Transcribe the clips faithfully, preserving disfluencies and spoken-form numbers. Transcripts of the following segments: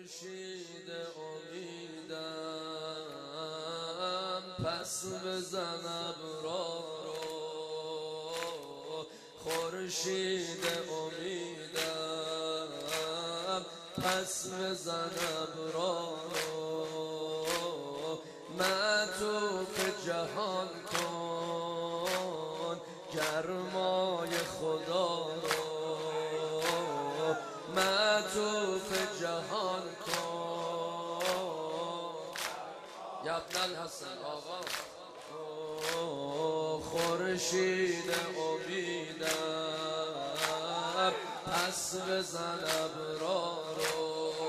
خورشید امیدم پس بزن ابرا رو، خورشید امیدم پس بزن ابرا رو، معطوف جهان کن گرمای خدا رو، معطوف جهان کن یا ابن الحسن آقا، خورشید امیدم پس بزن ابرا رو،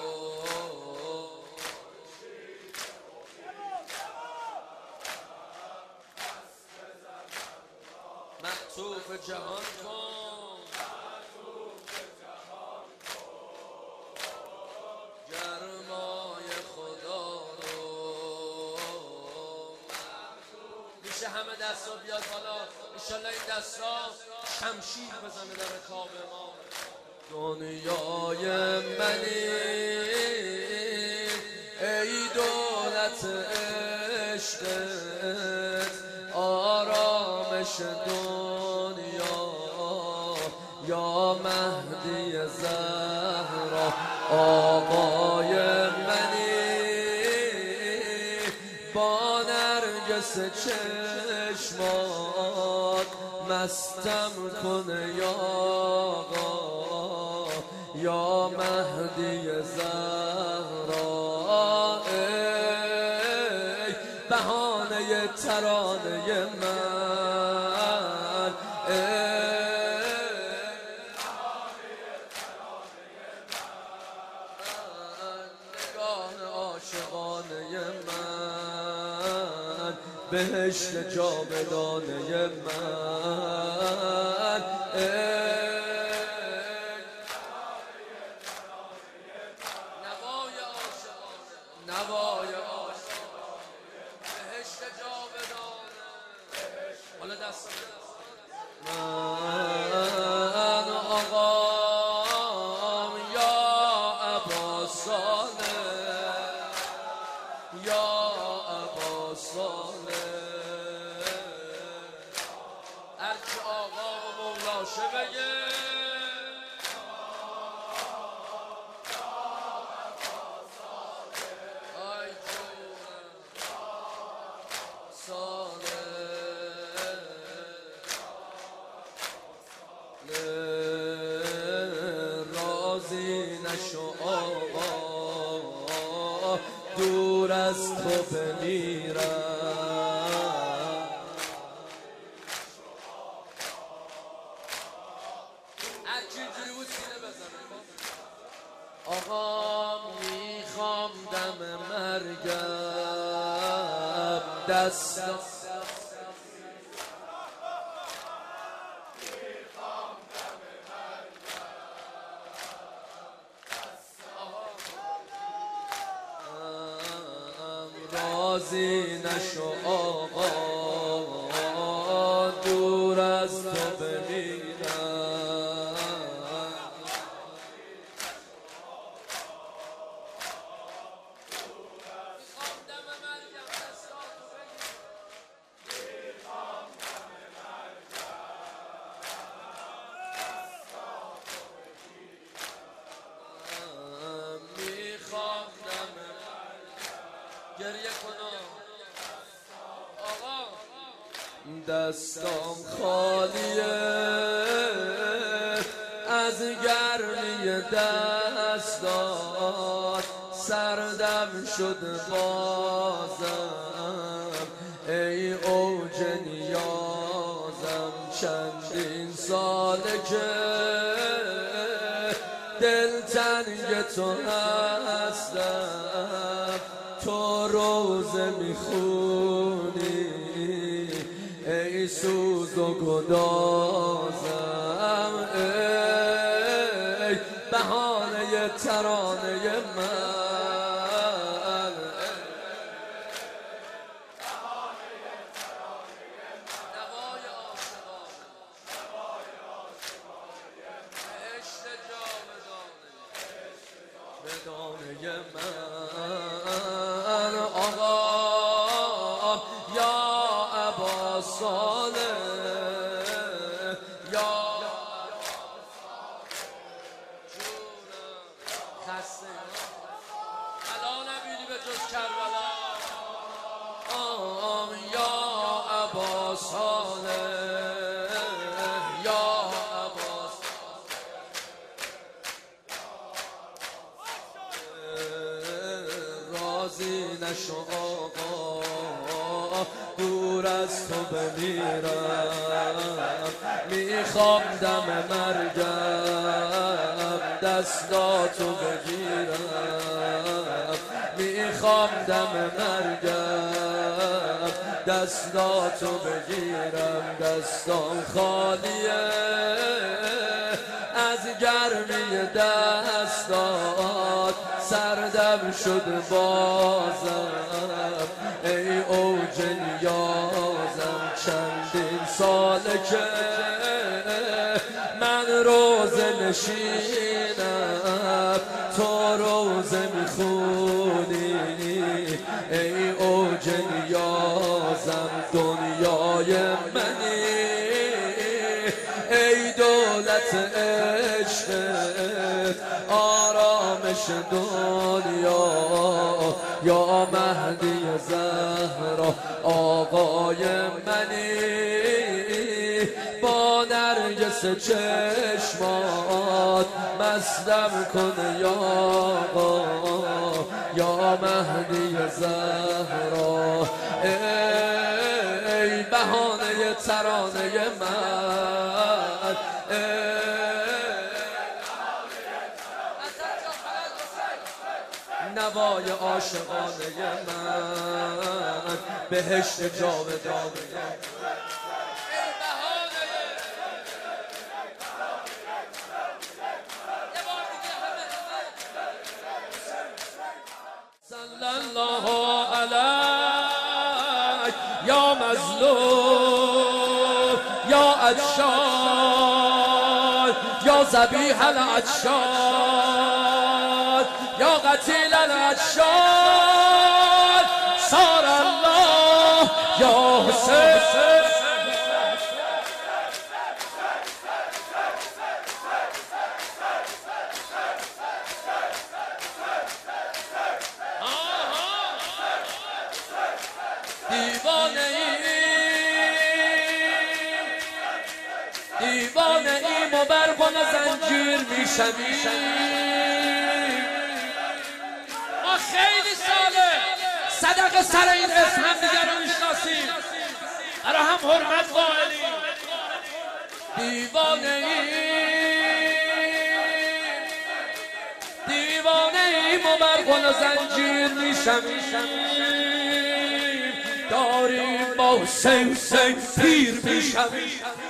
معطوف جهان کن گرمای خدا رو. میشه همه دستا بیاد حالا انشالله این دستا شمشیر بزنه در رکاب ما. دنیای منی ای دولت عشقت، آرامش دنیا یا مهدی زهرا، آقای منی با نرگس چشمات مستم کن یا آقا یا مهدی زهرا، ای بهانه ترانه من، ای نگاه عاشقانه من، بهشت جاودانه من، ای نوای عاشقانه بهشت جاودانه. حالا دست من آقام یا ابا صالح، یا ابا صالح، هرچی آقا و مولاشه بگه راضی نشو آقا دور از تو بمیرم، هرچی بود سینه بزنه آقا. میخوام دم مرگم دست راضی نشو آقا دور از تو بمیرم، میخوام دم گریه کنم آقا، دستام خالیه از گرمی دستات، سردم شد بازم ای اوج نیازم، چندین ساله که دلتنگ تو هستم، تو روزه میخونی ای سوز و گدازم، ای بهانه ترانه من، نوای عاشقانه بهشت جاودانه، جاودانه من آقا یا ابا صالح یا خسته الان نبینی به جز کربلا آم یا ابا صالح یا ابا صالح راضی نشو آقا دور از تو بمیرم میخوام دم مرگم دستاتو بگیرم میخوام دم مرگم دستاتو بگیرم دستام خالیه از گرمی دستات سردم شد بازم ای اوج نیازم چندین ساله که من روزه نشینم تو روزه میخونی ای اوج نیازم دنیای منی ای دولت عشق آرامش دنیا یا مهدی زهرا آقای منی با نرگس چشمات مستم کن یا آقا یا مهدی زهرا ای بهانه ترانه من نوای عاشقانه من بهشت جاودانه صلی الله علیک یا مظلوم یا عطشان یا ذبیح العطشان یا قتیل العطشان صار الله یا حسین دیوانه ای دیوانه ایم و بر گل زنجیر میشویم ما خیلی ساله صدق سر این اسم هم دیگر رو میشناسیم برای هم حرمت قائلیم دیوانه ای دیوانه ایم و بر گل زنجیر میشویم داریم با حسین حسین پیر میشویم